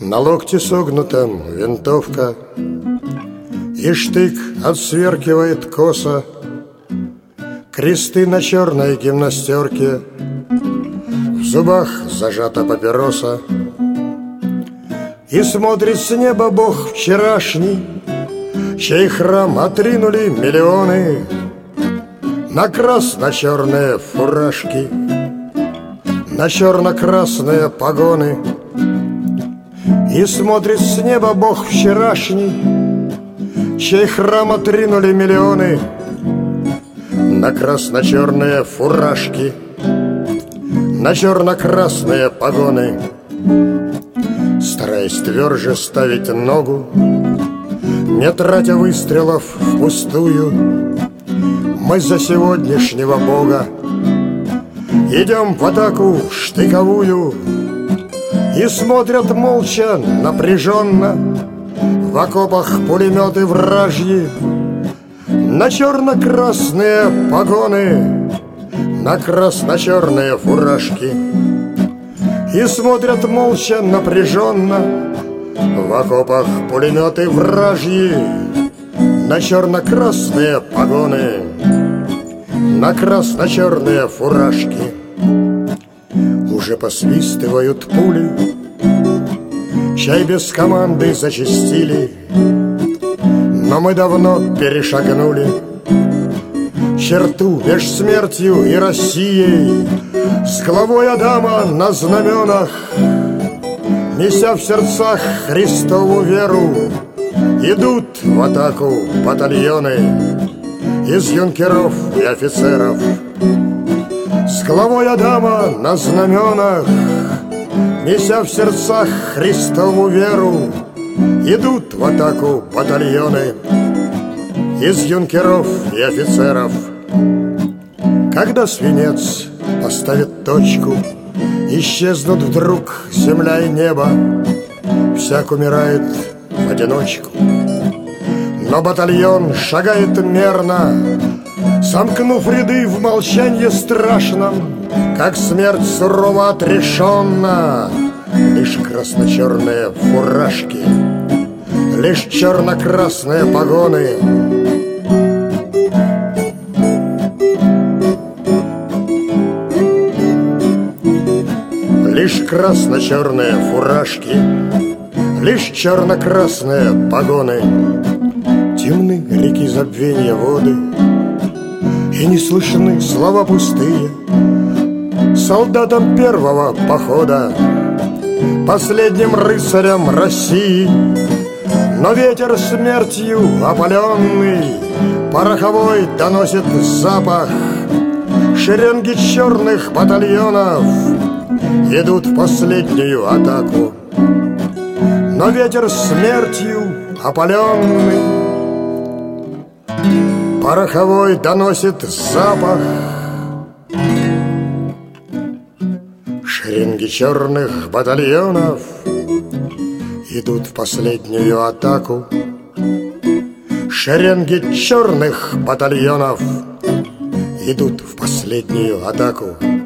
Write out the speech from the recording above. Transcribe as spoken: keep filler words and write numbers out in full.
На локте согнутом винтовка, и штык отсверкивает косо. Кресты на черной гимнастерке, в зубах зажата папироса. И смотрит с неба Бог вчерашний, чей храм отринули миллионы на красно-черные фуражки, на черно-красные погоны. И смотрит с неба Бог вчерашний, чей храм отринули миллионы на красно-черные фуражки, на черно-красные погоны. Стараясь тверже ставить ногу, не тратя выстрелов впустую, мы за сегодняшнего Бога идем в атаку штыковую. И смотрят молча, напряженно, в окопах пулеметы вражьи, на черно-красные погоны, на красно-черные фуражки. И смотрят молча, напряженно, в окопах пулеметы вражьи, на черно-красные погоны, на красно-черные фуражки. Уже посвистывают пули, чай без команды зачастили, но мы давно перешагнули черту меж смертью и Россией. С главой Адама на знаменах, неся в сердцах Христову веру, идут в атаку батальоны из юнкеров и офицеров. С главой Адама на знаменах, неся в сердцах Христову веру, идут в атаку батальоны из юнкеров и офицеров. Когда свинец поставит точку, исчезнут вдруг земля и небо, всяк умирает в одиночку. Но батальон шагает мерно, сомкнув ряды в молчанье страшном, как смерть сурово отрешенно. Лишь красно-черные фуражки, лишь черно-красные погоны. Лишь красно-черные фуражки, лишь черно-красные погоны. Темны реки забвенья воды, и не слышны слова пустые солдатам первого похода, последним рыцарям России. Но ветер смертью опаленный, пороховой доносит запах. Шеренги черных батальонов идут в последнюю атаку. Но ветер смертью опаленный, пороховой доносит запах. Шеренги черных батальонов идут в последнюю атаку. Шеренги черных батальонов идут в последнюю атаку.